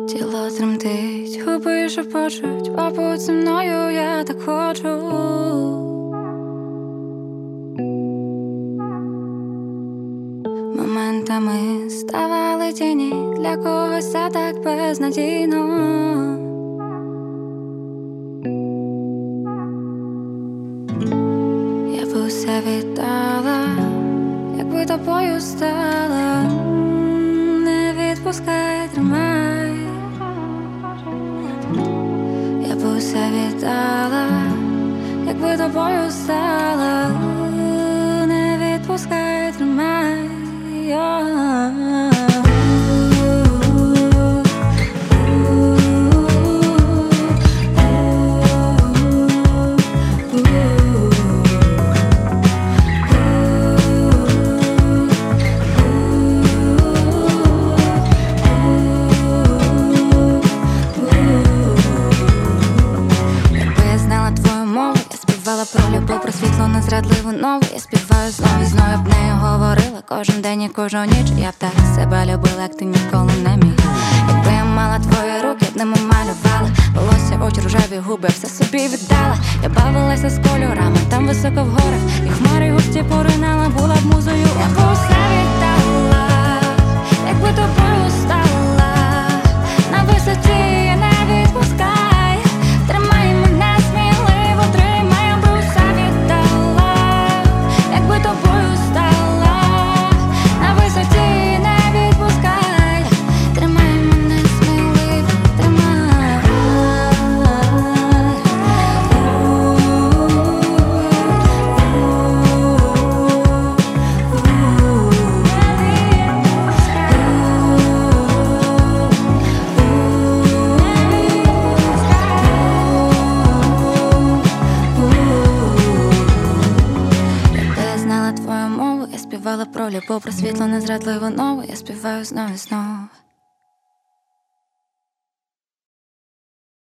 Тіло тремтить, губи шепочуть, побудь зі мною, я так хочу. Моментами ставали тіні, для когось це так безнадійно. Я б усе віддала, якби тобою стала. Не відпускай, тримай. Я б усе віддала, якби тобою стала. Не відпускай, тримай. Про любов, про світло, незрадливу нову. Я співаю знову і знову, б нею говорила кожен день і кожну ніч. Я б так себе любила, як ти ніколи не міг. Якби я мала твої руки, б ними малювала. Волосся, очі, рожеві губи, все собі віддала. Я бавилася з кольорами, там високо в горах. І хмари густі поринала, була б музою. Я б усе віддала, якби тобою стала. На висоті не відпускай, тримай мене сміливо, тримай. Тобою стала, на висоті не відпускай, тримай мене сміливо, тримай. Співала про любов, про світло, незрадливу нову. Я співаю знову і знову.